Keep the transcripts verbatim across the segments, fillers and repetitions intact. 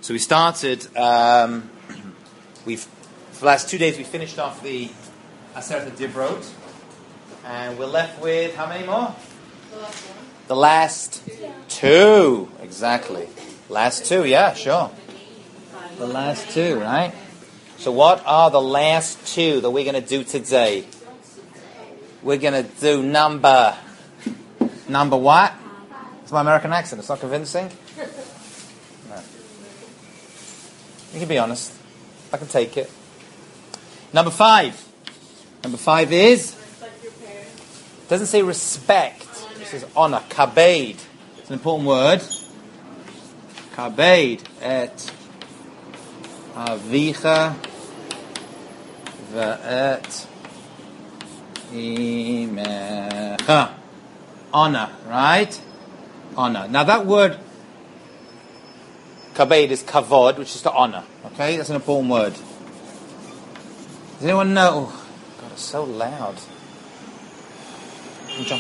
So we started, um, we've, for the last two days we finished off the Aseret Dibrot, and we're left with, how many more? The last one. The last two, exactly. Last two, yeah, sure. The last two, right? So what are the last two that we're going to do today? We're going to do number, number what? It's my American accent, it's not convincing? No. You can be honest. I can take it. Number five. Number five is? Respect your parents. It doesn't say respect. It says honor. Kabed. It's an important word. Kabed et avicha ve'et imecha. Honor, right? Honor. Now that word kabed is kavod, which is to honor. Okay, that's an important word. Does anyone know? Oh, God, it's so loud. Jump.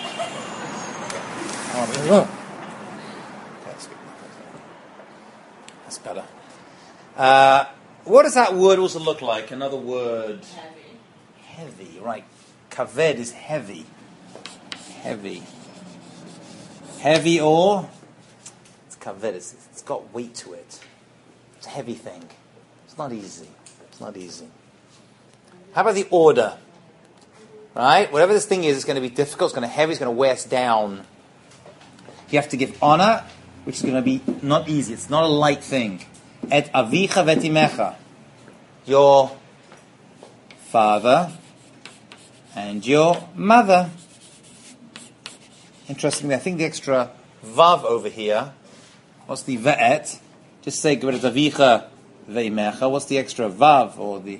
Oh, that's, that's better. Uh, what does that word also look like? Another word. Heavy. Heavy, right. Kaved is heavy. Heavy. Heavy or? It's kaved. It's, it's got weight to it. It's a heavy thing. It's not easy. It's not easy. How about the order? Right? Whatever this thing is, it's going to be difficult. It's going to be heavy. It's going to weigh us down. You have to give honor, which is going to be not easy. It's not a light thing. Et avicha vetimecha. Your father and your mother. Interestingly, I think the extra vav over here, what's the ve'et? Just say give it avicha veimecha. What's the extra vav or the?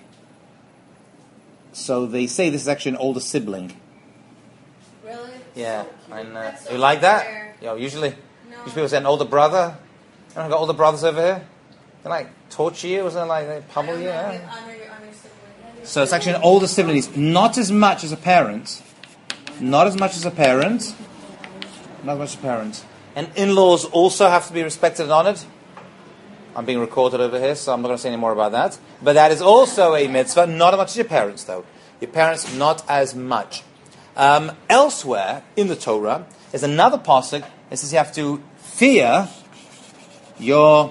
So they say this is actually an older sibling. Really? Yeah, So I know. That's so You like that? fair. You know, usually, No. usually people say an older brother. You know, got older brothers over here. They like torture you, or something like they pummel I'm you. not Yeah? with honor your honor sibling. So it's actually an older sibling. It's not as much as a parent. Not as much as a parent. Not as much as a parent. And in-laws also have to be respected and honoured. I'm being recorded over here, so I'm not going to say any more about that. But that is also a mitzvah. Not as much as your parents, though. Your parents, not as much. Um, elsewhere in the Torah, there's another pasuk that says you have to fear your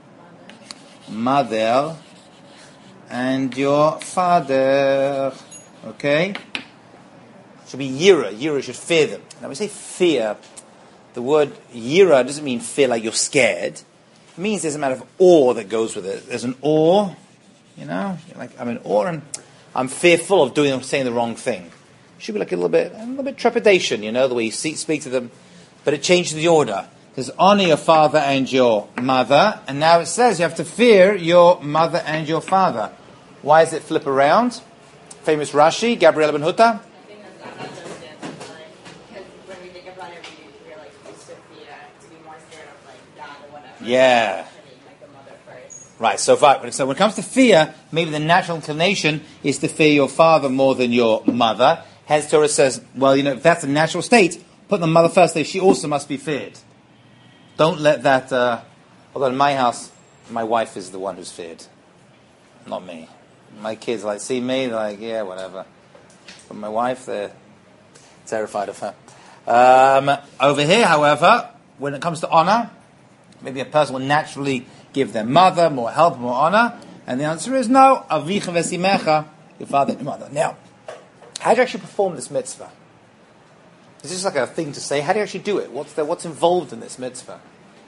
mother and your father. Okay? Should be yira. Yira should fear them. Now, when we say fear, the word yira doesn't mean fear like you're scared. It means there's a matter of awe that goes with it. There's an awe, you know? Like, I'm in awe and I'm fearful of doing, saying the wrong thing. Should be like a little bit, a little bit trepidation, you know, the way you see, speak to them. But it changes the order. There's honor your father and your mother, and now it says you have to fear your mother and your father. Why does it flip around? Famous Rashi, Gabriel ben Hutta. I think that's, that's understandable. Like, because when we think about it, we realize we used to be, uh, to be more scared of like dad or whatever. Yeah. Actually, like the mother first. Right, so, if, so when it comes to fear, maybe the natural inclination is to fear your father more than your mother. Hence, Torah says, well, you know, if that's a natural state, put the mother first, she also must be feared. Don't let that, uh, although in my house, my wife is the one who's feared, not me. My kids, like, see me, they're like, yeah, whatever. But my wife, they're terrified of her. Um, over here, however, when it comes to honor, maybe a person will naturally give their mother more help, more honor, and the answer is no, avicha vesimecha, your father and your mother. Now, how do you actually perform this mitzvah? Is this like a thing to say? How do you actually do it? What's the, what's involved in this mitzvah?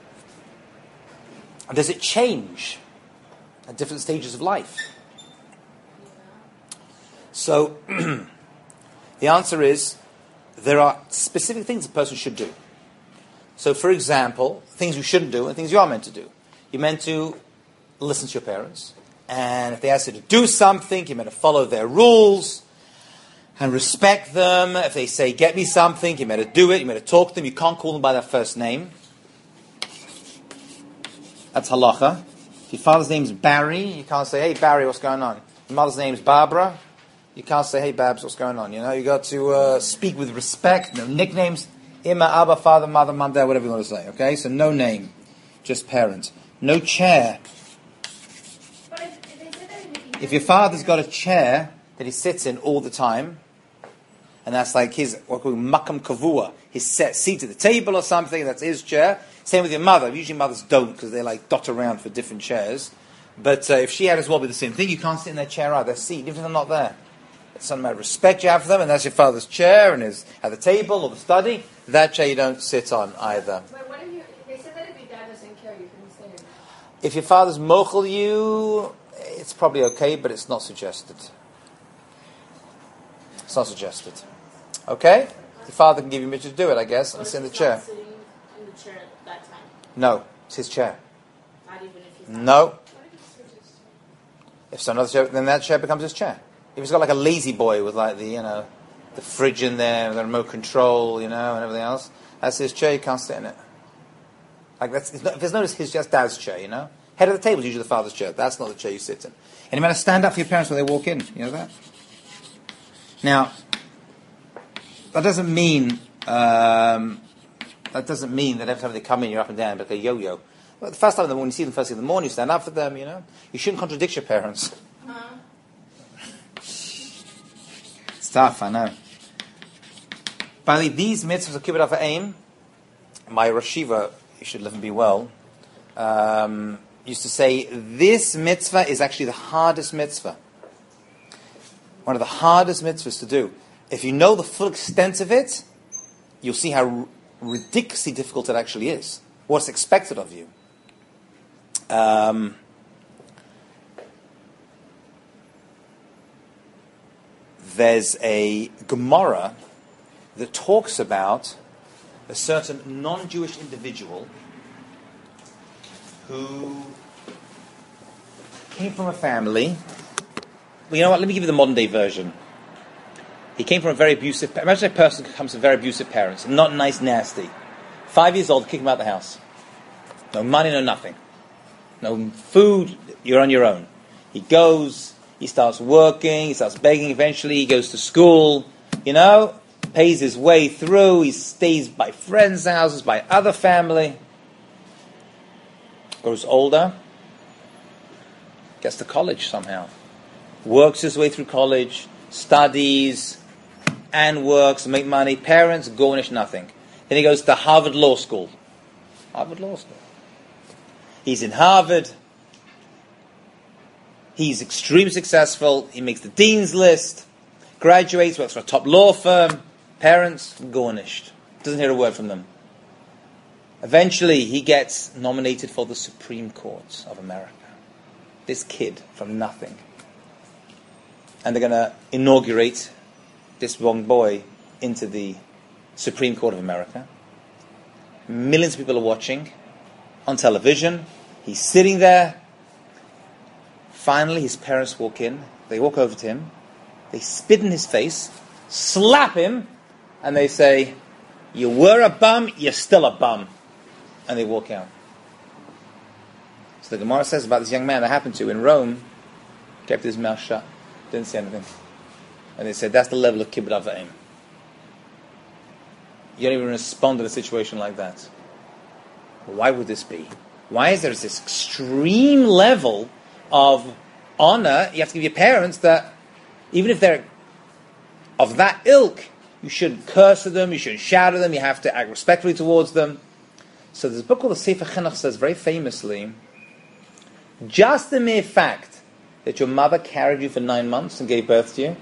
And does it change at different stages of life? So, the answer is, there are specific things a person should do. So, for example, things you shouldn't do and things you are meant to do. You're meant to listen to your parents. And if they ask you to do something, you're meant to follow their rules and respect them. If they say, get me something, you're meant to do it. You're meant to talk to them. You can't call them by their first name. That's halacha. If your father's name's Barry, you can't say, hey, Barry, what's going on? Your mother's name's Barbara. You can't say, hey, Babs, what's going on? You know, you got to uh, speak with respect. No nicknames. Ima, Abba, father, mother, mum, dad, whatever you want to say. Okay? So no name. Just parents. No chair. But if, if they said that in the If your father's got a chair that he sits in all the time, and that's like his, what we call makam kavua, his set seat at the table or something, that's his chair. Same with your mother. Usually mothers don't, because they like dot around for different chairs. But uh, if she had as well be the same thing, you can't sit in their chair either, their seat, even if they're not there. It's some amount of respect you have for them, and that's your father's chair, and his at the table or the study. That chair you don't sit on either. But what if you, they said that if your dad doesn't care, you can stay in. If your father's mochel you, it's probably okay, but it's not suggested. It's not suggested. Okay? Your father can give you permission to do it, I guess, and sit in the chair. Sitting in the chair at that time. No, it's his chair. Not even if he's not. No. What if he switches? If so, another chair, then that chair becomes his chair. If he's got like a lazy boy with like the, you know, the fridge in there, and the remote control, you know, and everything else, that's his chair, you can't sit in it. Like that's, it's not, if there's no, it's his, just dad's chair, you know. Head of the table is usually the father's chair. That's not the chair you sit in. And you might stand up for your parents when they walk in. You know that? Now, that doesn't mean um, that doesn't mean that every time they come in, you're up and down like a yo-yo. Well, the first time in the morning, you see them first thing in the morning, you stand up for them. You know, you shouldn't contradict your parents. Uh-huh. It's tough, I know. By the way, these mitzvahs of kibbutz aim, my Rashiva, you should live and be well, um, used to say this mitzvah is actually the hardest mitzvah. One of the hardest mitzvahs to do. If you know the full extent of it, you'll see how r- ridiculously difficult it actually is. What's expected of you. Um, there's a Gemara that talks about a certain non-Jewish individual who came from a family. Well, you know what? Let me give you the modern day version. He came from a very abusive. Imagine a person who comes from very abusive parents, not nice, nasty. Five years old, kick him out of the house. No money, no nothing. No food. You're on your own. He goes. He starts working. He starts begging. Eventually, he goes to school. You know, pays his way through. He stays by friends' houses, by other family. Grows older. Gets to college somehow. Works his way through college. Studies. And works. Make money. Parents, garnish nothing. Then he goes to Harvard Law School. Harvard Law School. He's in Harvard. He's extremely successful. He makes the dean's list. Graduates, works for a top law firm. Parents, garnished. Doesn't hear a word from them. Eventually, he gets nominated for the Supreme Court of America. This kid from nothing. And they're going to inaugurate this young boy into the Supreme Court of America. Millions of people are watching on television. He's sitting there. Finally, his parents walk in. They walk over to him. They spit in his face, slap him, and they say, "You were a bum, you're still a bum." And they walk out. So the Gemara says about this young man that happened to in Rome, kept his mouth shut, didn't say anything. And they said, that's the level of kibbutz avim. You don't even respond to a situation like that. Why would this be? Why is there this extreme level of honor you have to give your parents that even if they're of that ilk, you shouldn't curse at them, you shouldn't shout at them, you have to act respectfully towards them. So there's a book called the Sefer Chinuch says very famously, just the mere fact that your mother carried you for nine months and gave birth to you,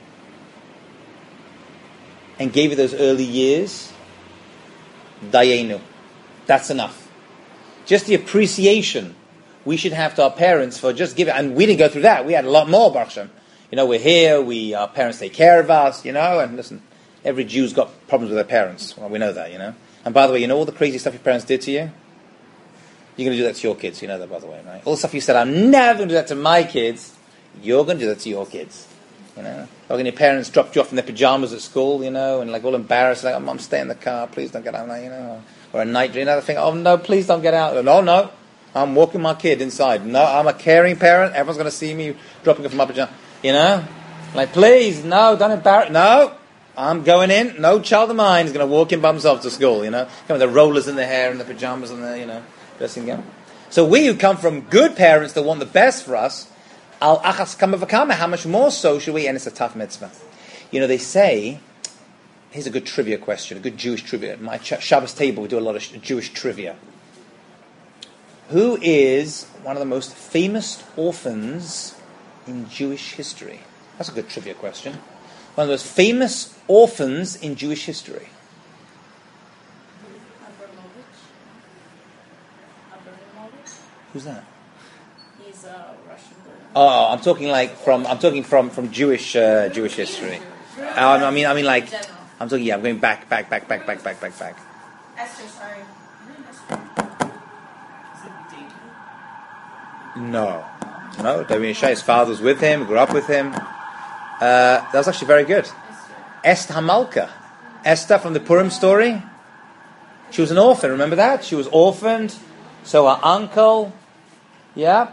and gave you those early years, dayenu. That's enough. Just the appreciation we should have to our parents for just giving, and we didn't go through that. We had a lot more, Baruch Hashem. You know, we're here, we, our parents take care of us, you know, and listen, every Jew's got problems with their parents. Well, we know that, you know. And by the way, you know all the crazy stuff your parents did to you? You're going to do that to your kids, you know that, by the way, right? All the stuff you said, I'm never going to do that to my kids, you're going to do that to your kids. You know, like when your parents dropped you off in their pajamas at school, you know, and like all embarrassed, like, oh, Mum, stay in the car, please don't get out, you know. Or a night, you know, they think, oh no, please don't get out. Oh no, I'm walking my kid inside. No, I'm a caring parent. Everyone's going to see me dropping off my pajamas. You know, like, please, no, don't embarrass. No, I'm going in. No child of mine is going to walk in by himself to school. You know, come with the rollers in their hair and the pajamas and the, you know, dressing gown. So we who come from good parents that want the best for us, al achas kama v'kama, how much more so should we? And it's a tough mitzvah. You know, they say, here's a good trivia question, a good Jewish trivia. At my Shabbos table, we do a lot of Jewish trivia. Who is one of the most famous orphans in Jewish history? That's a good trivia question. One of the most famous orphans in Jewish history. Who's that? He's a Russian boy. Oh, I'm talking like from I'm talking from from Jewish uh, Jewish history. Uh, I mean I mean like I'm talking yeah I'm going back back back back back back back back. Esther, sorry. No, no. David Yishai, his father was with him, grew up with him. Uh, that was actually very good. Esther Hamalka, Esther from the Purim story. She was an orphan. Remember that? She was orphaned. So her uncle, yeah,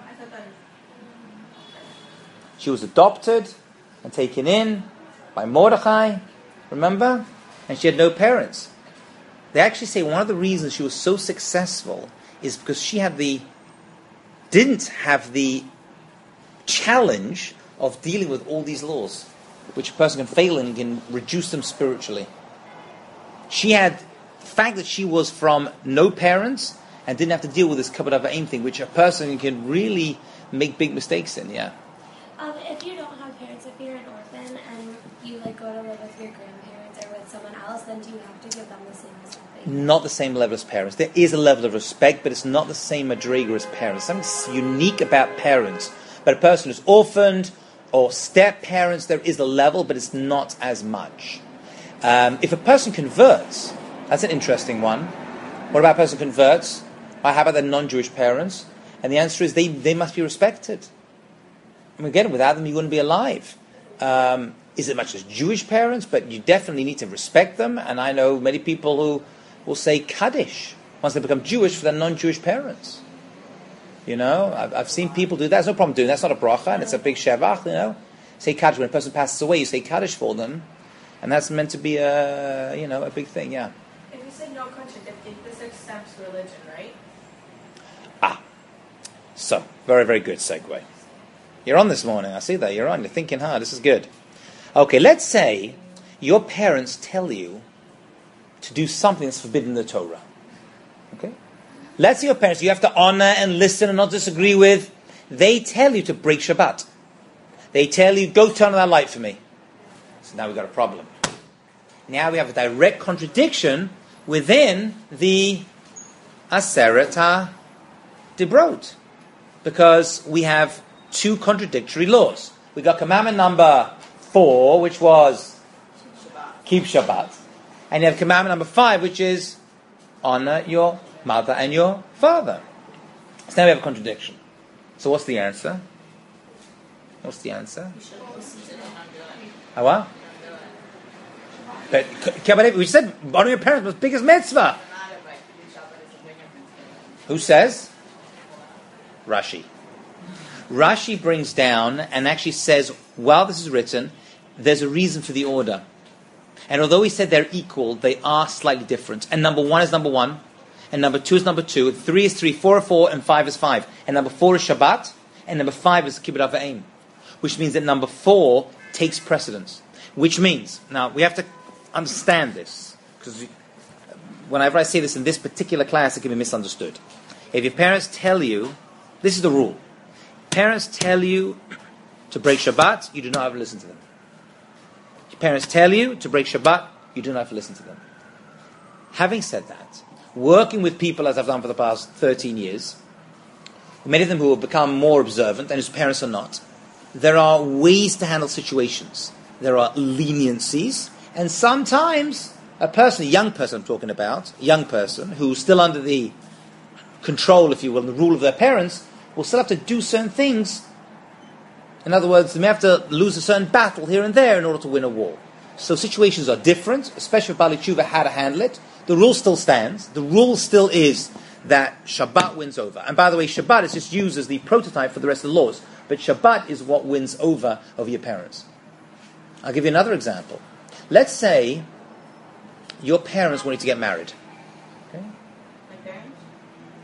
she was adopted and taken in by Mordechai, remember? And she had no parents. They actually say one of the reasons she was so successful is because she had the, didn't have the challenge of dealing with all these laws, which a person can fail in and can reduce them spiritually. She had the fact that she was from no parents and didn't have to deal with this kabbalah v'aim thing, which a person can really make big mistakes in, yeah. Um, if you don't have parents, if you're an orphan and you like go to live with your grandparents or with someone else, then do you have to give them the same respect? Not the same level as parents. There is a level of respect, but it's not the same madriga as parents. Something unique about parents. But a person who's orphaned or step-parents, there is a level, but it's not as much. Um, if a person converts, that's an interesting one. What about a person converts? How about their non-Jewish parents? And the answer is they, they must be respected. And again, without them you wouldn't be alive. Um, is it much as Jewish parents? But you definitely need to respect them. And I know many people who will say Kaddish once they become Jewish for their non-Jewish parents. You know, I've, I've seen people do that. There's no problem doing that. That's not a bracha, and it's a big shevach, you know. Say Kaddish. When a person passes away, you say Kaddish for them. And that's meant to be a, you know, a big thing, yeah. If you said no contradiction, this accepts religion, right? Ah, so, very, very good segue. You're on this morning, I see that, you're on, you're thinking hard, this is good. Okay, let's say your parents tell you to do something that's forbidden in the Torah. Okay? Let's say your parents, you have to honor and listen and not disagree with, they tell you to break Shabbat. They tell you, go turn on that light for me. So now we've got a problem. Now we have a direct contradiction within the Aseret HaDibrot. Because we have two contradictory laws. We got commandment number four, which was keep Shabbat. And you have commandment number five, which is honor your mother and your father. So now we have a contradiction. So what's the answer? What's the answer? How what? But we said honor your parents was the biggest mitzvah. Who says? Rashi. Rashi brings down and actually says, while this is written, there's a reason for the order. And although he said they're equal, they are slightly different. And number one is number one, and number two is number two, three is three, four is four, and five is five. And number four is Shabbat, and number five is Kibbut Avayim. Which means that number four takes precedence. Which means, now we have to understand this, because whenever I say this in this particular class, it can be misunderstood. If your parents tell you, this is the rule. Parents tell you to break Shabbat, you do not have to listen to them. Your parents tell you to break Shabbat, you do not have to listen to them. Having said that, working with people as I've done for the past thirteen years, many of them who have become more observant and whose parents are not, there are ways to handle situations. There are leniencies, and sometimes a person, a young person I'm talking about, a young person who's still under the control, if you will, the rule of their parents, will still have to do certain things. In other words, they may have to lose a certain battle here and there in order to win a war. So situations are different, especially if Bali Tshuva how to handle it. The rule still stands. The rule still is that Shabbat wins over. And by the way, Shabbat is just used as the prototype for the rest of the laws. But Shabbat is what wins over over your parents. I'll give you another example. Let's say your parents want you to get married. Okay? My parents?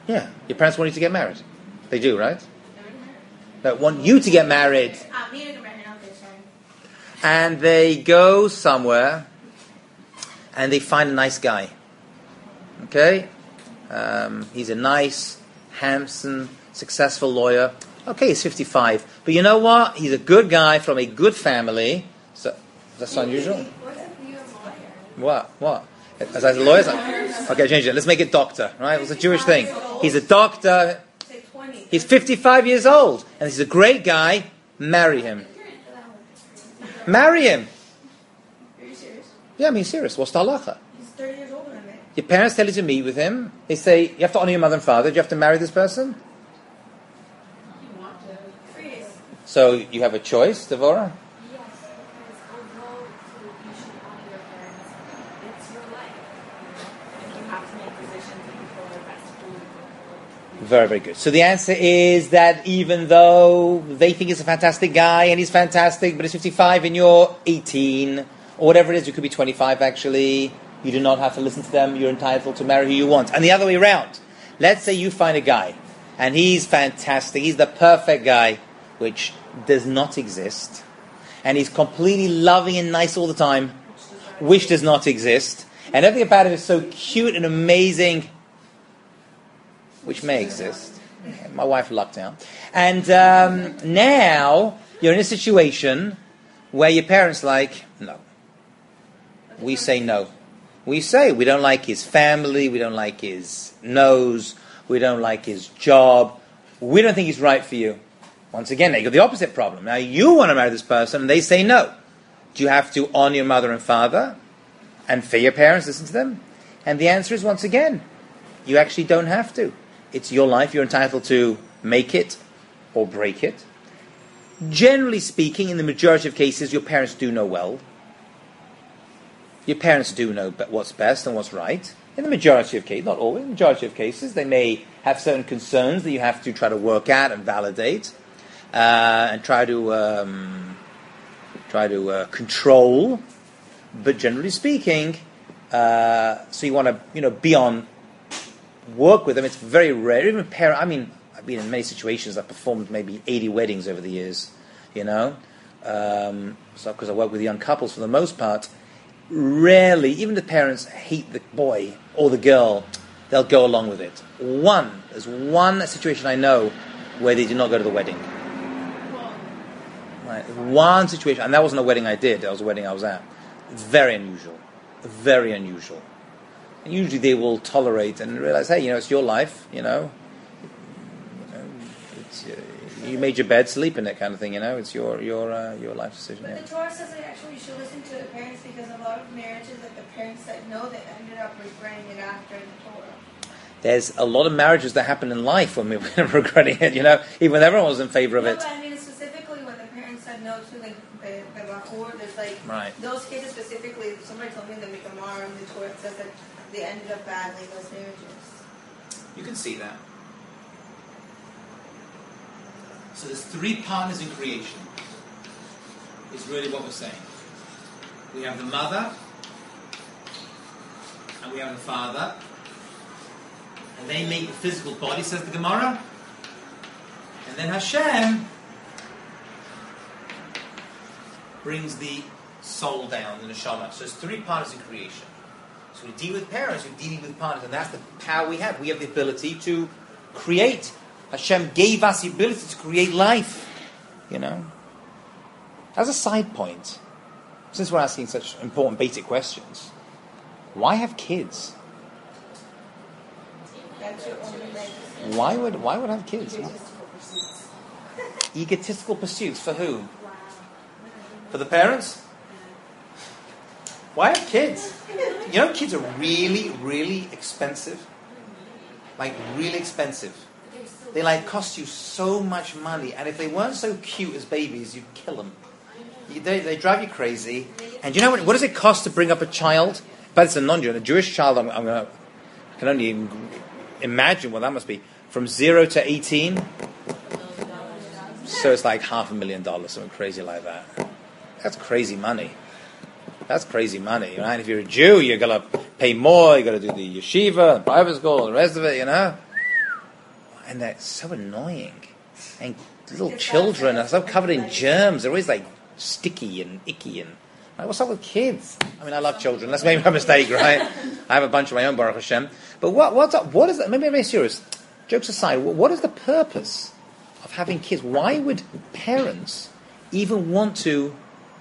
Yeah, your parents want you to get married. They do, right? They want you to get married. Ah, me to get married. Okay, sorry. And they go somewhere and they find a nice guy. Okay? Um, he's a nice, handsome, successful lawyer. Okay, he's fifty-five. But you know what? He's a good guy from a good family. So, that's unusual. What's a view of lawyer? What? What? As a lawyer? Okay, change it. Let's make it doctor, right? It was a Jewish thing. He's a doctor. He's fifty-five years old. And he's a great guy. Marry him. Marry him. Are you serious? Yeah, I mean, serious. What's the halacha? He's thirty years older than me. Your parents tell you to meet with him. They say, you have to honor your mother and father. Do you have to marry this person? You want to? Freeze. So you have a choice, Devorah? Yes, because although you should honor your parents, it's your life. And you have to make decisions and control their best food. Very, very good. So the answer is that even though they think he's a fantastic guy and he's fantastic, but he's fifty-five and you're eighteen, or whatever it is, you could be twenty-five actually, you do not have to listen to them, you're entitled to marry who you want. And the other way around, let's say you find a guy, and he's fantastic, he's the perfect guy, which does not exist, and he's completely loving and nice all the time, which does not exist, and everything about him is so cute and amazing, which may exist. My wife lucked out. And um, now you're in a situation where your parents like, no. We say no. We say we don't like his family, we don't like his nose, we don't like his job, we don't think he's right for you. Once again, they got the opposite problem. Now you want to marry this person and they say no. Do you have to honor your mother and father and fear your parents, listen to them? And the answer is, once again, you actually don't have to. It's your life, you're entitled to make it or break it. Generally speaking, in the majority of cases, your parents do know well. Your parents do know what's best and what's right. In the majority of cases, not always, in the majority of cases, they may have certain concerns that you have to try to work out and validate, uh, and try to um, try to uh, control. But generally speaking, uh, so you want to, you know, be on, work with them. It's very rare. Even parent, I mean, I've been in many situations. I've performed maybe eighty weddings over the years, you know, um, so because I work with young couples for the most part. Rarely, even the parents hate the boy or the girl, they'll go along with it. One, there's one situation I know where they did not go to the wedding. Right, one situation, and that wasn't a wedding I did, that was a wedding I was at. It's very unusual. Very unusual. And usually they will tolerate and realize, hey, you know, it's your life, you know. You, know, it's, uh, you made your bed, sleep in it, kind of thing, you know. It's your your uh, your life decision. But Yeah. the Torah says that actually you should listen to the parents, because a lot of marriages that the parents said no, they ended up regretting it after the Torah. There's a lot of marriages that happen in life when we're regretting it, you know, even when everyone was in favor of No, it. but I mean specifically when the parents said no to the the, the Bahur, there's like Right. those cases specifically. Somebody told me in the Mikamar and the Torah it says that they ended up badly, those marriages. You can see that. So there's three partners in creation, is really what we're saying. We have the mother, and we have the father, and they make the physical body, says the Gemara, and then Hashem brings the soul down, the neshama. So there's three partners in creation. So we deal with parents, we're dealing with partners, and that's the power we have. We have the ability to create. Hashem gave us the ability to create life, you know. As a side point, since we're asking such important basic questions, why have kids? That's your only legacy. Why would why would have kids? Egotistical pursuits for whom? For the parents? Why have kids? You know, kids are really, really expensive. Like, really expensive. They, like, cost you so much money. And if they weren't so cute as babies, you'd kill them. You, they, they drive you crazy. And you know what, what does it cost to bring up a child? But it's a non-Jew. A Jewish child, I'm, I'm gonna, I can only even imagine what that must be. From zero to eighteen. So it's like half a million dollars, something crazy like that. That's crazy money. That's crazy money, right? If you're a Jew, you're gonna pay more. You got to do the yeshiva, the private school, the rest of it, you know. and they're so annoying. And little children are so covered in germs. They're always like sticky and icky and like, what's up with kids? I mean, I love children. That's maybe my mistake, right? I have a bunch of my own, Baruch Hashem. But what what's up? What is that? Maybe I'm very serious. Jokes aside, what is the purpose of having kids? Why would parents even want to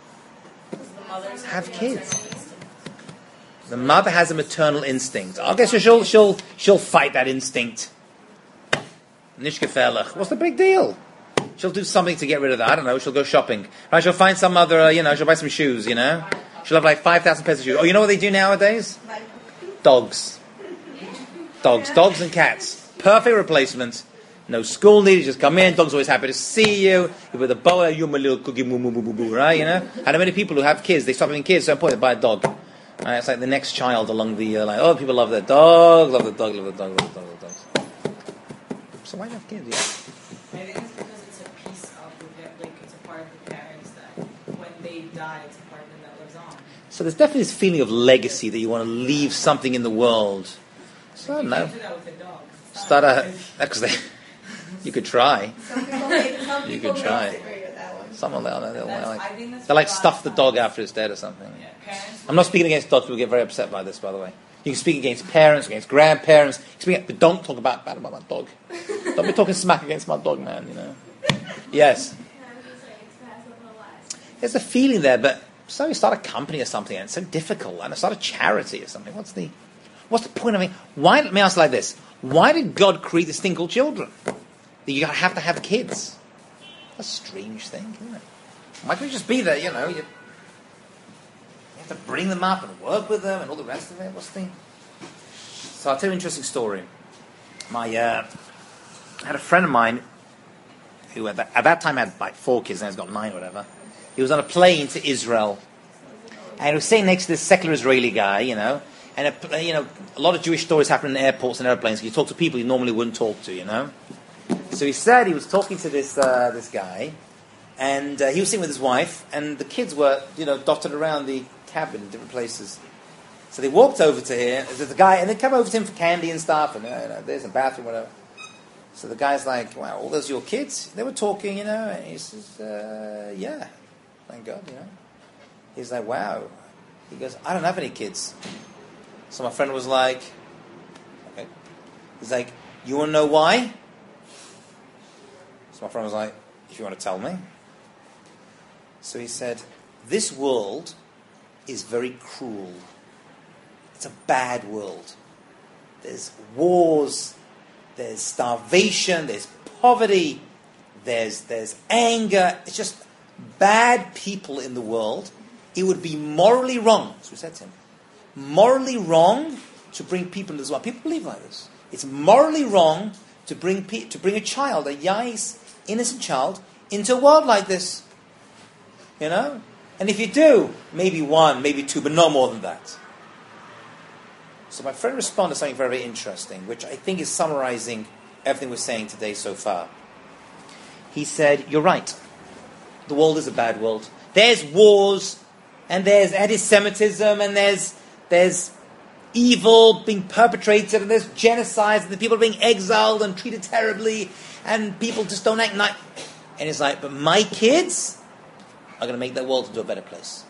have kids? The mother has a maternal instinct. Okay, so she'll she'll she'll fight that instinct. Nishkefelach. What's the big deal? She'll do something to get rid of that. I don't know. She'll go shopping. Right? She'll find some other. Uh, you know. She'll buy some shoes. You know. She'll have like five thousand pairs of shoes. Oh, you know what they do nowadays? Dogs. Dogs. Dogs and cats. Perfect replacement. No school needed. Just come in. Dog's always happy to see you. You with a boa. You're my little cookie. Moo moo moo moo moo. Right? You know. And many people who have kids, they stop having kids. So important. They buy a dog. Right? It's like the next child along the uh, like. Oh, people love their dog. Love the dog. Love the dog. Love the dog. Love the dog. So why not kids? Yeah. I think it's because it's a piece of the pa- like it's a part of the parents that when they die, it's a part of them that lives on. So there's definitely this feeling of legacy that you want to leave something in the world. So I don't You know. can't do that with a dog. It's Start not- a because they. You could try. Some people may, some You people could may try. disagree with that one. Someone they'll, they'll, That's- like, I think that's they like what stuff the God dog does. after it's dead or something. Yeah, parents. I'm not speaking against dogs. People get very upset by this, by the way. You can speak against parents, against grandparents. You can speak, but don't talk about bad about my dog. Don't be talking smack against my dog, man. You know. Yes. There's a feeling there, but so you start a company or something, and it's so difficult, and start a charity or something. What's the, what's the point? I mean, why? Let me ask like this: why did God create this thing called children? That you have to have kids. That's a strange thing, isn't it? Why can't you just be there? You know, you, you have to bring them up and work with them and all the rest of it. What's the? So I'll tell you an interesting story. My, uh, I had a friend of mine who at that, at that time had like four kids, now he's got nine or whatever. He was on a plane to Israel, and he was sitting next to this secular Israeli guy, you know, and a, you know, a lot of Jewish stories happen in airports and airplanes. You talk to people you normally wouldn't talk to, you know. So he said he was talking to this uh, this guy, and uh, he was sitting with his wife, and the kids were, you know, dotted around the cabin in different places. So they walked over to him. There's the guy, and they come over to him for candy and stuff, and uh, you know, there's a bathroom, whatever. So the guy's like, "Wow, all those your kids?" They were talking, you know. And he says, uh, "Yeah, thank God, you know." He's like, "Wow." He goes, "I don't have any kids." So my friend was like, "Okay." He's like, "You want to know why?" So my friend was like, "If you want to tell me." So he said, "This world is very cruel. It's a bad world. There's wars, there's starvation, there's poverty, there's there's anger. It's just bad people in the world. It would be morally wrong," so we said to him, "morally wrong to bring people into this world." People believe like this. It's morally wrong to bring pe- to bring a child, a yais, innocent child, into a world like this. You know? And if you do, maybe one, maybe two, but no more than that. So my friend responded to something very, very interesting, which I think is summarizing everything we're saying today so far. He said, "You're right. The world is a bad world. There's wars, and there's anti-Semitism, and there's there's evil being perpetrated, and there's genocides, and the people are being exiled and treated terribly, and people just don't act nice." And he's like, "But my kids are going to make that world into a better place."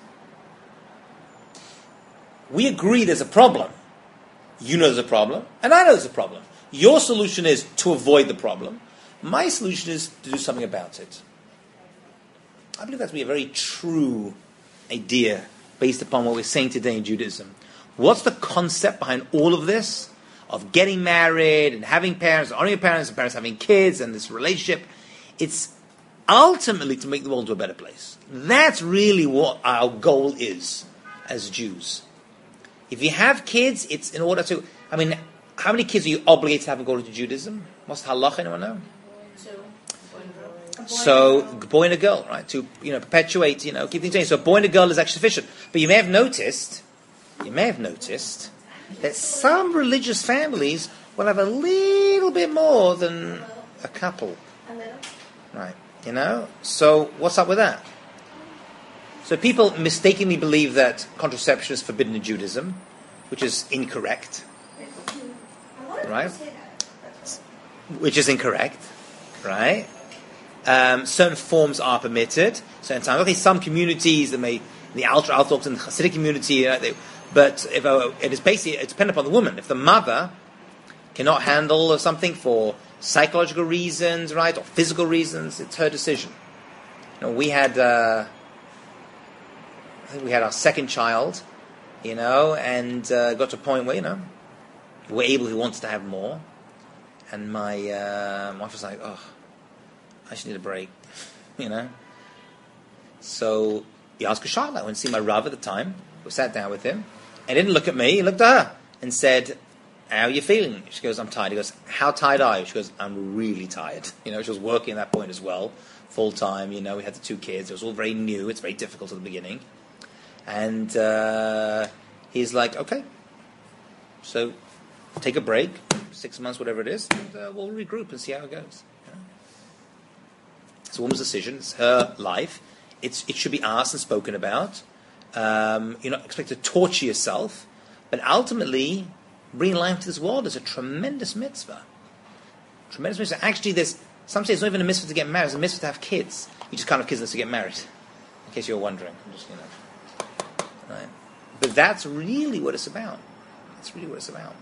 We agree there's a problem. You know there's a problem, and I know there's a problem. Your solution is to avoid the problem. My solution is to do something about it. I believe that to be a very true idea based upon what we're saying today in Judaism. What's the concept behind all of this? Of getting married and having parents, honoring your parents, and parents having kids, and this relationship. It's ultimately to make the world into a better place. That's really what our goal is as Jews. If you have kids, it's in order to... I mean, how many kids are you obligated to have according to Judaism? What's halacha, anyone know? So, a boy and a girl, right? To, you know, perpetuate, you know, keep things changing. So a boy and a girl is actually sufficient. But you may have noticed, you may have noticed, that some religious families will have a little bit more than a couple. A little. Right. You know? So, what's up with that? So people mistakenly believe that contraception is forbidden in Judaism, which is incorrect. Why would Right. you say that? which is incorrect, right? Um, certain forms are permitted. Certain times, okay, some communities that may, the ultra orthodox and the Hasidic community, you know, they, but if uh, it is basically it's dependent upon the woman. If the mother cannot handle something for psychological reasons, right, or physical reasons, it's her decision. You know, we had, uh, I think we had our second child, you know, and uh, got to a point where you know we're able, we wanted to have more, and my uh, wife was like, oh. I just need a break, you know. So he asked a shot. I went to see my Rav at the time. We sat down with him, and he didn't look at me. He looked at her and said, "How are you feeling?" She goes, "I'm tired." He goes, "How tired are you?" She goes, "I'm really tired." You know, she was working at that point as well, full time. You know, we had the two kids. It was all very new. It's very difficult at the beginning, and uh, he's like, "Okay, so take a break, six months, whatever it is, and uh, we'll regroup and see how it goes." It's a woman's decision. It's her life. It's, it should be asked and spoken about. Um, you're not expected to torture yourself. But ultimately, bringing life to this world is a tremendous mitzvah. Tremendous mitzvah. Actually, there's some say it's not even a mitzvah to get married. It's a mitzvah to have kids. You just can't have kids unless you get married. In case you're wondering. I'm just, you know. Right? But that's really what it's about. That's really what it's about.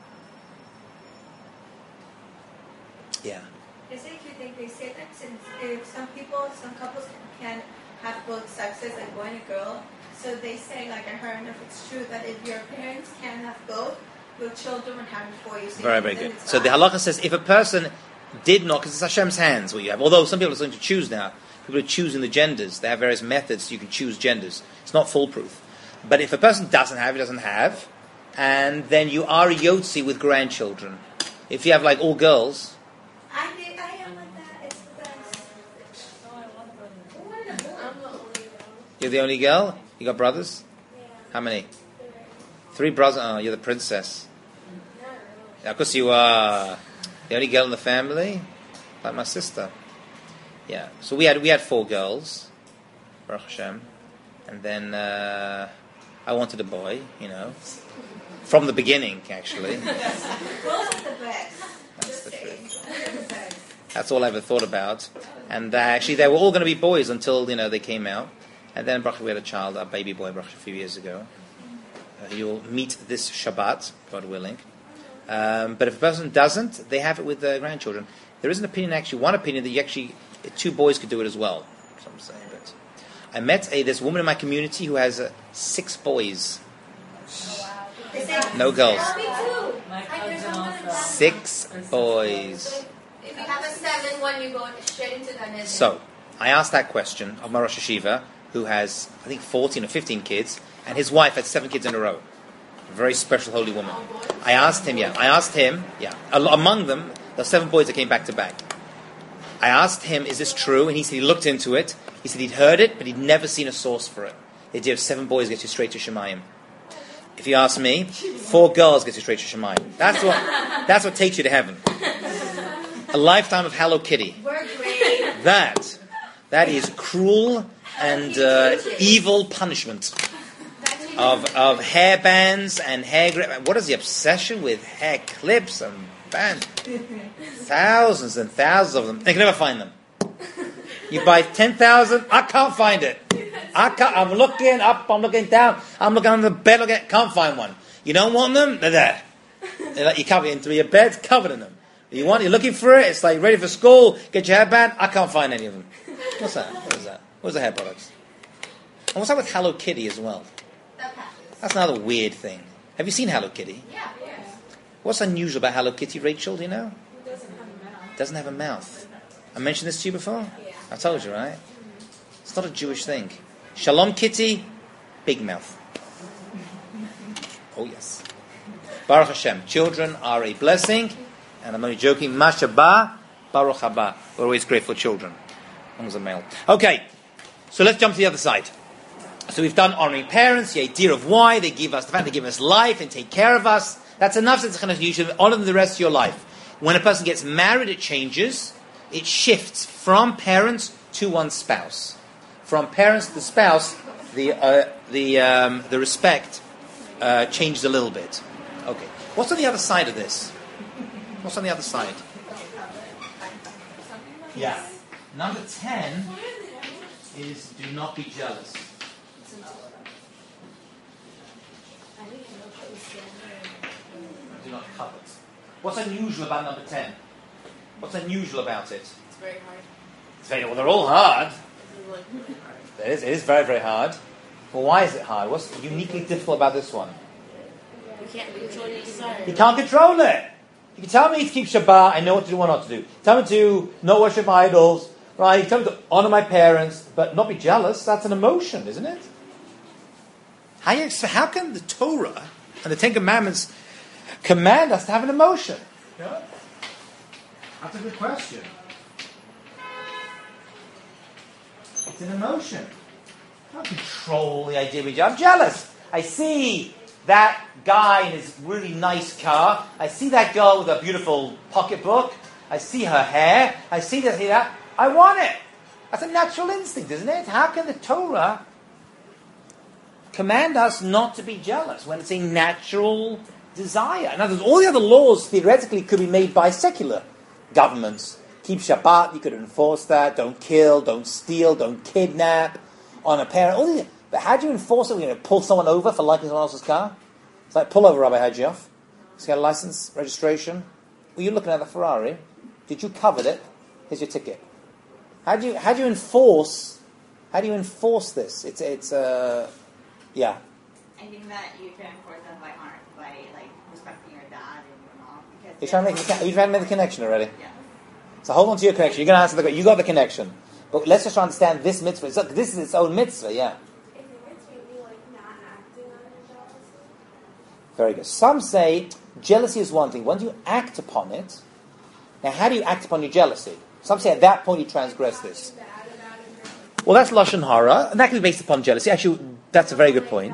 Yeah. Is it you think they say that since if some people, some couples can have both sexes, like boy and a girl, so they say, like I heard, if it's true that if your parents can have both, your children would have it for you. So very, you very think good. it's So the fine. halacha says if a person did not, because it's Hashem's hands what you have, although some people are starting to choose now, people are choosing the genders, they have various methods you can choose genders. It's not foolproof. But if a person doesn't have, he doesn't have, and then you are a yotzi with grandchildren. If you have like all girls, I did, I am like that. It's the best. Oh, I love brothers. I'm the only girl. you're the only girl? You got brothers? Yeah. How many? Three brothers? Oh, you're the princess. Not really. Yeah, of course you are the only girl in the family, like my sister. Yeah. So we had we had four girls, Baruch Hashem, and then uh, I wanted a boy. You know, from the beginning, actually. Girls are the best. That's Just the saying. truth. They're the best. That's all I ever thought about. And uh, actually, they were all going to be boys until you know they came out, and then Baruch, we had a child, a baby boy, Baruch, a few years ago. Uh, you'll meet this Shabbat, God willing. Um, but if a person doesn't, they have it with their grandchildren. There is an opinion, actually, one opinion that you actually two boys could do it as well. Some say, but I met a this woman in my community who has uh, six boys, They say, no girls, Me too. My I there's cousin someone also. in six boys. If you have a seven one, you go straight into Gan Eden. So I asked that question of my Rosh Hashiva, who has I think fourteen or fifteen kids, and his wife had seven kids in a row. A very special holy woman. I asked him, yeah, I asked him, yeah, Al- among them, there are seven boys that came back to back. I asked him, is this true? And he said he looked into it. He said he'd heard it, but he'd never seen a source for it. The idea of seven boys gets you straight to Shemayim. If you ask me, four girls gets you straight to Shemayim. That's what, that's what takes you to heaven. A lifetime of Hello Kitty. we're great. That, that is cruel and uh, evil punishment of of hair bands and hair grip. What is the obsession with hair clips and bands? Thousands and thousands of them. They can never find them. You buy ten thousand, I can't find it. I can't, I'm looking up, I'm looking down, I'm looking on the bed, looking, can't find one. You don't want them? They're there. They're like you cover into your bed, covered in them. You want, you're looking for it, it's like ready for school, get your hairband, I can't find any of them. What's that? What is that? What's the hair products? And what's that with Hello Kitty as well? That passes. That's another weird thing. Have you seen Hello Kitty? Yeah, yes. What's unusual about Hello Kitty, Rachel, do you know? Who doesn't have a mouth? Doesn't have a mouth. I mentioned this to you before? Yeah. I told you, right? It's not a Jewish thing. Shalom Kitty, big mouth. Oh yes. Baruch Hashem. Children are a blessing, and I'm only joking. Mashaba, Baruch haba. We're always grateful for children, as long as they're male. Okay, so let's jump to the other side. So we've done honoring parents, the idea of why they give us, the fact they give us life and take care of us. That's enough. That's kind of you should honor them the rest of your life. When a person gets married, it changes. It shifts from parents to one's spouse. From parents to spouse, the uh, the um, the respect uh, changes a little bit. Okay, what's on the other side of this? What's on the other side? Yeah. Number ten is do not be jealous. Do not covet. What's unusual about number ten? What's unusual about it? It's very hard. It's very, well, they're all hard. This is like really hard. It is, it is very, very hard. Well, why is it hard? What's uniquely difficult about this one? You can't control your desire. You can't control it. You can tell me to keep Shabbat, I know what to do and what not to do. Tell me to not worship idols, right? You tell me to honor my parents, but not be jealous. That's an emotion, isn't it? How, you, how can the Torah and the Ten Commandments command us to have an emotion? Yeah. That's a good question. It's an emotion. I don't control the idea of being jealous. I'm jealous. I see that guy in his really nice car. I see that girl with a beautiful pocketbook. I see her hair. I see this, see that. I want it. That's a natural instinct, isn't it? How can the Torah command us not to be jealous when it's a natural desire? In other words, all the other laws theoretically could be made by secular governments. Keep Shabbat, you could enforce that. Don't kill, don't steal, don't kidnap, on a parent. All these, but how do you enforce it? We're going to pull someone over for liking someone else's car? It's like, pull over, Rabbi Hajioff. He's got a license, registration. Were you looking at the Ferrari? Did you covet it? Here's your ticket. How do you how do you enforce? How do you enforce this? It's it's uh, yeah. I think that you can enforce that by art, by like respecting your dad and your mom. Because You're trying to make the, you're trying to make the connection already. Yeah. So hold on to your connection. You're going to answer the question. You got the connection, but let's just try to understand this mitzvah. So this is its own mitzvah. Yeah. I think it's maybe like not acting on your jealousy. Very good. Some say jealousy is one thing. Once you act upon it, now how do you act upon your jealousy? Some say at that point you transgress this. Well, that's Lashon Hara, and that can be based upon jealousy. Actually, that's a very good point.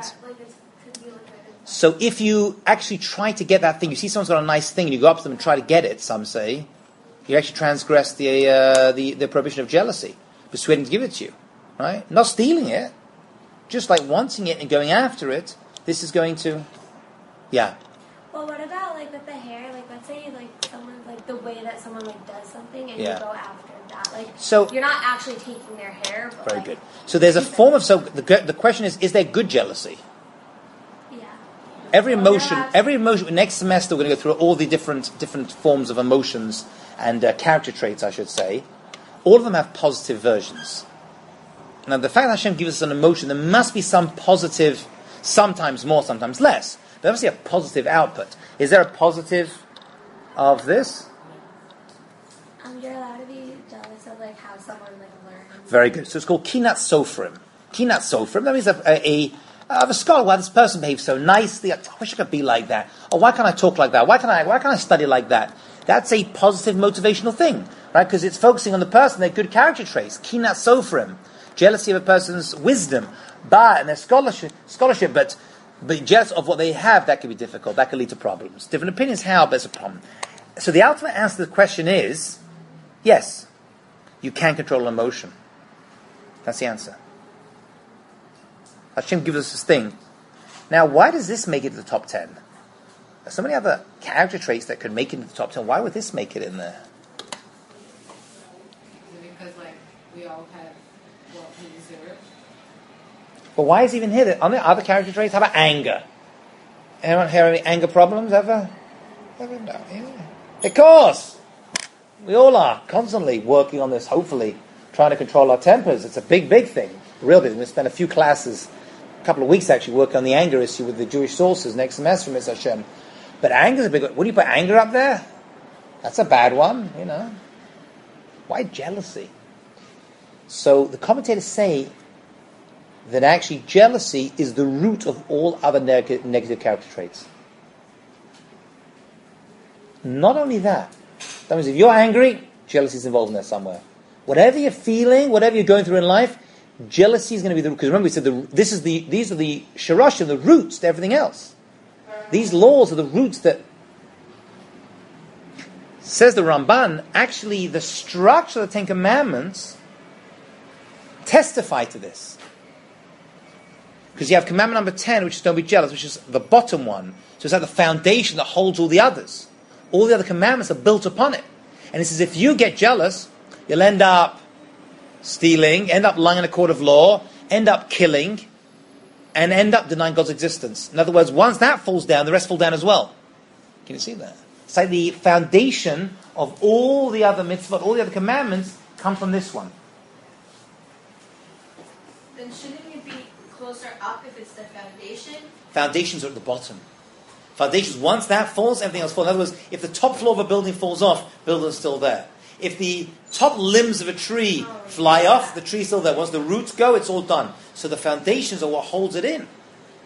So if you actually try to get that thing, you see someone's got a nice thing, and you go up to them and try to get it, some say, you actually transgress the uh, the, the prohibition of jealousy, persuading to give it to you, right? Not stealing it, just like wanting it and going after it. This is going to, yeah. Well, what about like with the hair? Like, let's say like someone like the way that someone like does something, and Yeah. you go after that. Like, So- you're not actually taking their hair. But, Very like, good. So there's a form of, so the, the question is, is there good jealousy? Yeah. Every Well, emotion, there are- every emotion, next semester we're going to go through all the different different forms of emotions and uh, character traits, I should say. All of them have positive versions. Now, the fact that Hashem gives us an emotion, there must be some positive, sometimes more, sometimes less. There must be a positive output. Is there a positive of this? Um, you're allowed to be jealous of like how someone like learns. Very good. So it's called Kinat Sofrim. Kinat Sofrim, that means a, a, a, of a scholar, why this person behaves so nicely. I wish I could be like that. Or why can't I talk like that? Why can't I, why can't I study like that? That's a positive motivational thing, right? Because it's focusing on the person, their good character traits. Kinat Sofrim. Jealousy of a person's wisdom, ba, and their scholarship, scholarship, but but jealous of what they have, that could be difficult. That could lead to problems. Different opinions how, but it's a problem. So the ultimate answer to the question is, yes, you can control emotion. That's the answer. Hashem gives us this thing. Now, why does this make it to the top ten? There's so many other character traits that could make it into the top ten. Why would this make it in there? Is it because like we all have what we deserve? But why is it even here? Are there other character traits? How about anger? Anyone hear any anger problems ever? Ever? No. Yeah. Of course! We all are constantly working on this, hopefully, trying to control our tempers. It's a big, big thing. Real big. We spent a few classes, a couple of weeks actually, working on the anger issue with the Jewish sources next semester from Mister Hashem. But anger is a big one. Would you put anger up there? That's a bad one, you know. Why jealousy? So the commentators say that actually jealousy is the root of all other neg- negative character traits. Not only that, that means if you're angry, jealousy is involved in there somewhere. Whatever you're feeling, whatever you're going through in life, jealousy is going to be the root. Because remember we said the, this is the these are the shirashim, the roots to everything else. These laws are the roots that, says the Ramban, actually the structure of the Ten Commandments testify to this. Because you have commandment number ten, which is don't be jealous, which is the bottom one. So it's like the foundation that holds all the others. All the other commandments are built upon it. And it says if you get jealous, You'll end up stealing, end up lying in a court of law, end up killing, and end up denying God's existence. In other words, once that falls down, the rest fall down as well. Can you see that? It's like the foundation of all the other mitzvot, all the other commandments come from this one. Then shouldn't you be closer up if it's the foundation? Foundations are at the bottom. Foundations, once that falls, everything else falls. In other words, if the top floor of a building falls off, the building's still there. If the top limbs of a tree fly off, the tree's still there. Once the roots go, it's all done. So the foundations are what holds it in.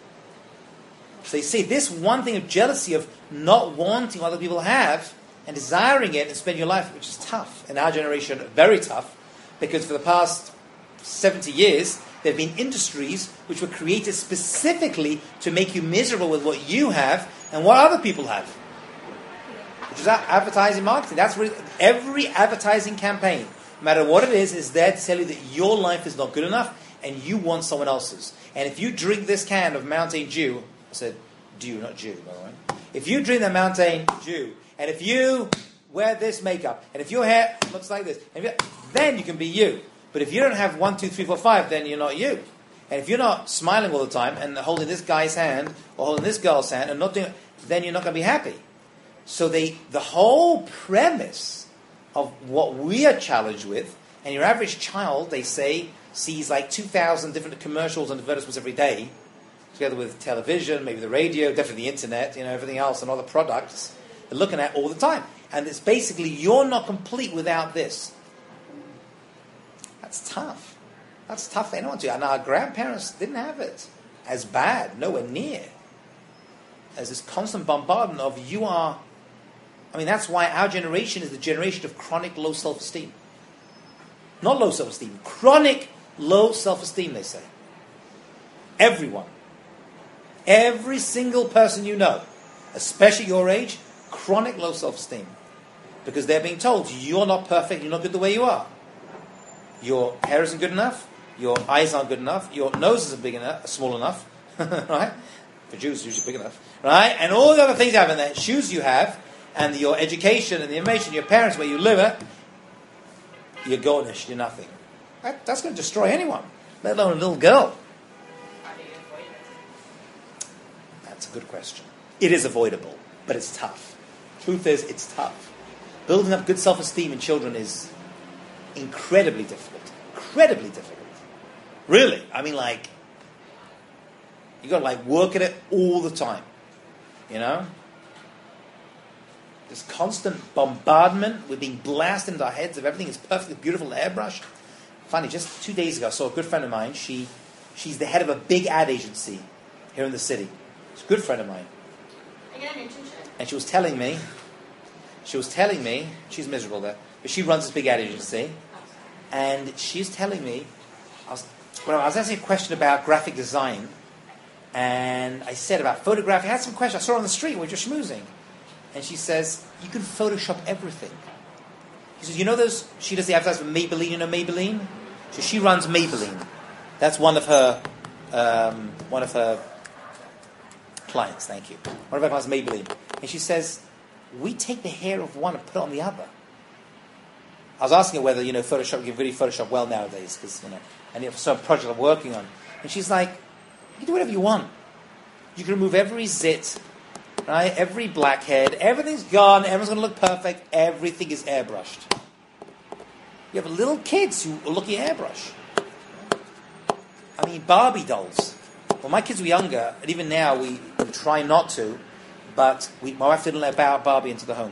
So you see, this one thing of jealousy, of not wanting what other people have, and desiring it and spending your life, which is tough. In our generation, very tough. Because for the past seventy years, there have been industries which were created specifically to make you miserable with what you have and what other people have. Which is advertising marketing. That's really, every advertising campaign, no matter what it is, is there to tell you that your life is not good enough and you want someone else's. And if you drink this can of Mountain Dew, I said Dew, not Jew, by the way. If you drink the Mountain Dew, and if you wear this makeup, and if your hair looks like this, and if you, then you can be you. But if you don't have one, two, three, four, five, then you're not you. And if you're not smiling all the time and holding this guy's hand or holding this girl's hand and not doing, then you're not going to be happy. So they, the whole premise of what we are challenged with, and your average child, they say, sees like two thousand different commercials and advertisements every day, together with television, maybe the radio, definitely the internet, you know, everything else and other products they're looking at all the time. And it's basically, you're not complete without this. That's tough. That's tough. They don't want to. And our grandparents didn't have it as bad, nowhere near. As this constant bombardment of you are... I mean, that's why our generation is the generation of chronic low self-esteem. Not low self-esteem. Chronic low self-esteem, they say. Everyone. Every single person you know, especially your age, chronic low self-esteem. Because they're being told, you're not perfect, you're not good the way you are. Your hair isn't good enough, your eyes aren't good enough, your nose isn't big enough, small enough, right? For Jews, it's usually big enough, right? And all the other things you have in there, shoes you have, and your education and the information, your parents, where you live at, you're garnished, you're nothing. That, that's going to destroy anyone, let alone a little girl. How do you avoid it? That's a good question. It is avoidable, but it's tough. Truth is, it's tough. Building up good self-esteem in children is incredibly difficult. Incredibly difficult. Really. I mean, like, you got to, like, work at it all the time. You know? This constant bombardment, we're being blasted into our heads of everything is perfectly beautiful and airbrushed. Funny, just two days ago, I saw a good friend of mine. She, she's the head of a big ad agency here in the city. She's a good friend of mine. I get an internship. And she was telling me, she was telling me, she's miserable there, but she runs this big ad agency, and she's telling me, I was, well, I was asking a question about graphic design, and I said about photographing, I had some questions, I saw her on the street, we were just schmoozing, and she says, you can Photoshop everything. She says, you know those, she does the advertisement for Maybelline, you know Maybelline? So she runs Maybelline. That's one of her, um, one of her clients, thank you. One of her clients, Maybelline. And she says, we take the hair of one and put it on the other. I was asking her whether, you know, Photoshop, you can really Photoshop well nowadays, because, you know, and it's some project I'm working on. And she's like, you can do whatever you want. You can remove every zit, right? Every blackhead, everything's gone, everyone's going to look perfect, everything is airbrushed. You have little kids who are looking at airbrush. I mean, Barbie dolls. When my kids were younger, and even now we, we try not to, but we, my wife didn't let Barbie into the home.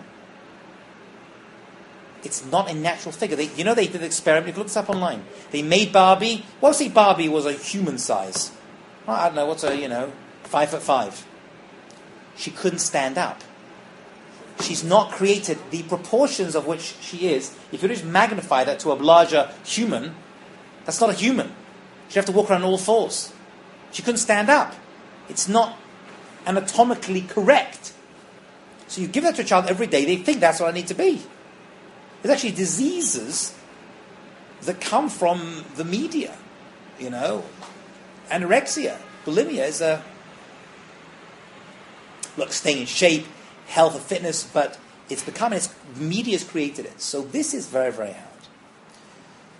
It's not a natural figure. They, you know, they did an experiment. You can look this up online. They made Barbie. Well, say Barbie was a human size. Well, I don't know, what's a, you know, five foot five. She couldn't stand up. She's not created the proportions of which she is. If you just magnify that to a larger human, that's not a human. She'd have to walk around on all fours. She couldn't stand up. It's not anatomically correct. So you give that to a child every day, they think that's what I need to be. There's actually diseases that come from the media, you know. Anorexia, bulimia is a, look, staying in shape, health and fitness, but it's becoming, it's, media's created it. So this is very, very hard.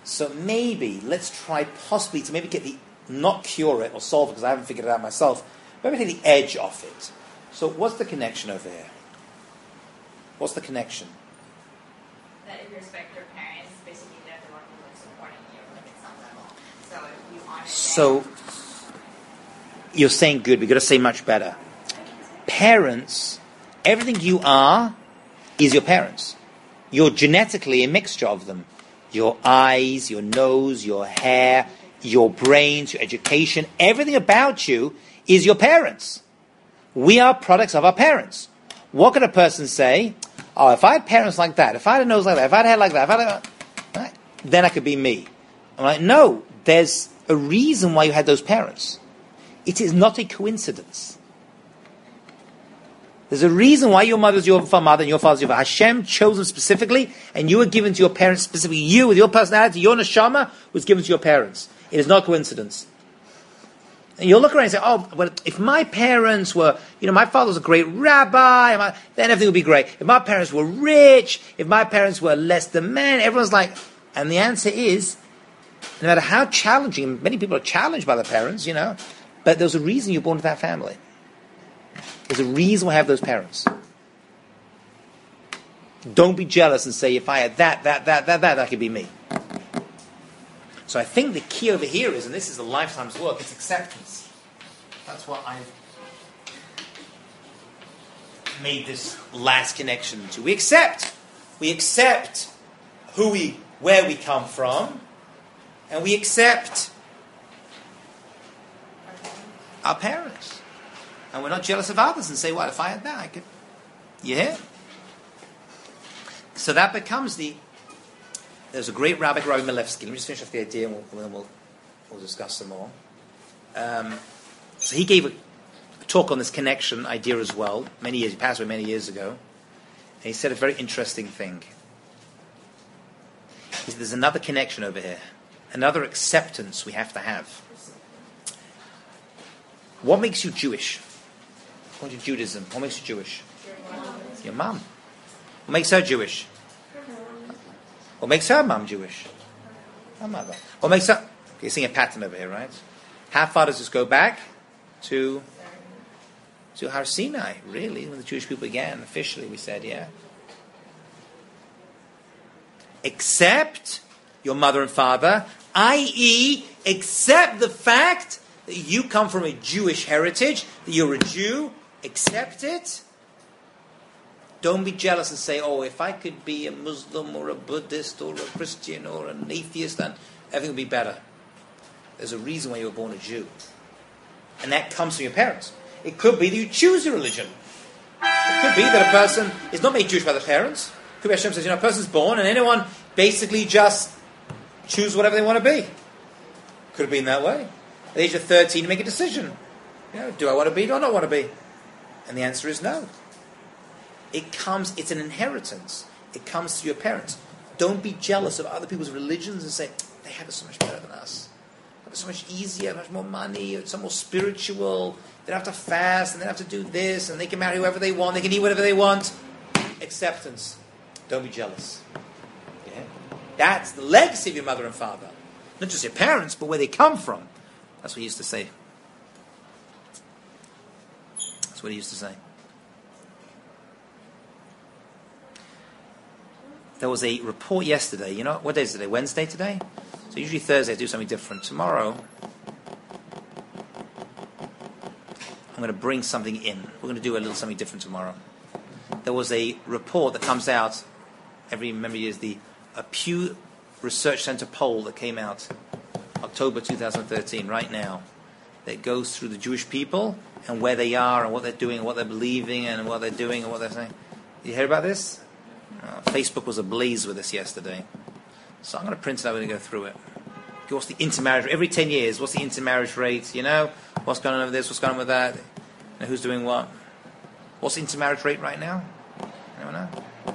So maybe let's try possibly to maybe get the, not cure it or solve it because I haven't figured it out myself, but maybe take the edge off it. So what's the connection over here? What's the connection? That if you respect your parents, basically they're the one who is supporting you, like at some level. So if you honor So them, you're saying good, we've got to say much better. Parents, everything you are is your parents. You're genetically a mixture of them. Your eyes, your nose, your hair, your brains, your education, everything about you is your parents. We are products of our parents. What could a person say? Oh, if I had parents like that, if I had a nose like that, if I had a head like that, if I had a... Right, then I could be me. I'm like, no, there's a reason why you had those parents. It is not a coincidence. There's a reason why your mother's your mother and your father's your father. Hashem chose them specifically, and you were given to your parents specifically. You, with your personality, your neshama, was given to your parents. It is not coincidence. And you'll look around and say, oh, well, if my parents were, you know, my father was a great rabbi, my, then everything would be great. If my parents were rich, if my parents were less than men, everyone's like, and the answer is, no matter how challenging, many people are challenged by their parents, you know, but there's a reason you're born to that family. There's a reason why I have those parents. Don't be jealous and say, if I had that, that, that, that, that, that could be me. So I think the key over here is, and this is a lifetime's work, it's acceptance. That's what I've made this last connection to. We accept. We accept who we, where we come from, and we accept our parents. And we're not jealous of others and say, well, if I had that, I could... You hear? So that becomes the... There's a great rabbi, Rabbi Milevsky. Let me just finish off the idea and we'll, then we'll, we'll discuss some more. Um, so he gave a talk on this connection idea as well. Many years, he passed away many years ago. And he said a very interesting thing. He said, there's another connection over here. Another acceptance we have to have. What makes you Jewish? According to Judaism, what makes you Jewish? Your mum. What makes her Jewish? What makes her mum Jewish? Her mother. What makes her... You're seeing a pattern over here, right? How far does this go back? To... To Har Sinai, really, when the Jewish people began, officially, we said, yeah. Except your mother and father, that is, accept the fact that you come from a Jewish heritage, that you're a Jew, accept it. Don't be jealous and say, oh, if I could be a Muslim or a Buddhist or a Christian or an atheist, then everything would be better. There's a reason why you were born a Jew. And that comes from your parents. It could be that you choose your religion. It could be that a person is not made Jewish by the parents. It could be Hashem says, you know, a person's born and anyone basically just choose whatever they want to be. Could have been that way. At the age of thirteen, you make a decision. You know, do I want to be, do I not want to be? And the answer is no. It comes, it's an inheritance. It comes to your parents. Don't be jealous of other people's religions and say, they have it so much better than us. They have it so much easier, much more money, it's so more spiritual. They don't have to fast, and they don't have to do this, and they can marry whoever they want, they can eat whatever they want. Acceptance. Don't be jealous. Yeah? That's the legacy of your mother and father. Not just your parents, but where they come from. That's what he used to say. That's what he used to say. There was a report yesterday. You know, what day is it today? Wednesday today? So usually Thursday I do something different. Tomorrow, I'm going to bring something in. We're going to do a little something different tomorrow. There was a report that comes out every memory is the a Pew Research Center poll that came out October twenty thirteen, right now, that goes through the Jewish people and where they are and what they're doing and what they're believing and what they're doing and what they're saying. You hear about this? Uh, Facebook was ablaze with this yesterday. So I'm going to print it out and go through it. What's the intermarriage rate? Every ten years, what's the intermarriage rate? You know? What's going on with this? What's going on with that? You know, who's doing what? What's the intermarriage rate right now? Anyone know?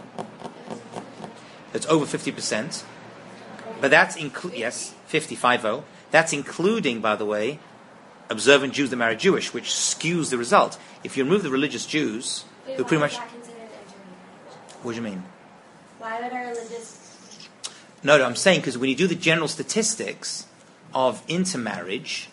It's over fifty percent. But that's including, yes, fifty-five oh. That's including, by the way, observant Jews that marry Jewish, which skews the result. If you remove the religious Jews, Wait, who pretty much... Why is that considered intermarriage? What do you mean? Why would our religious... No, no, I'm saying because when you do the general statistics of intermarriage,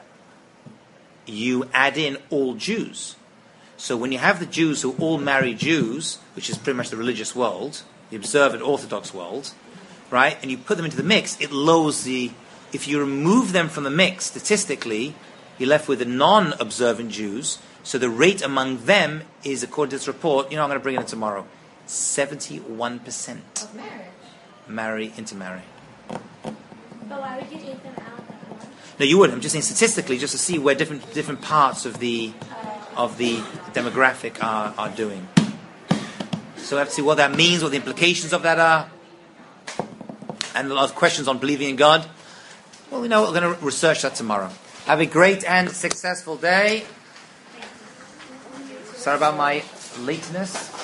you add in all Jews. So when you have the Jews who all marry Jews, which is pretty much the religious world, the observant Orthodox world, right, and you put them into the mix, it lowers the... If you remove them from the mix, statistically, you're left with the non-observant Jews, so the rate among them is, according to this report, you know, I'm going to bring it in tomorrow, seventy-one percent Of marriage. marry, intermarry. But why would you take them out that one? No, you wouldn't. I'm just saying statistically, just to see where different different parts of the of the demographic are, are doing. So we have to see what that means, what the implications of that are, and a lot of questions on believing in God. Well, we know we're going to research that tomorrow. Have a great and successful day. Sorry about my lateness.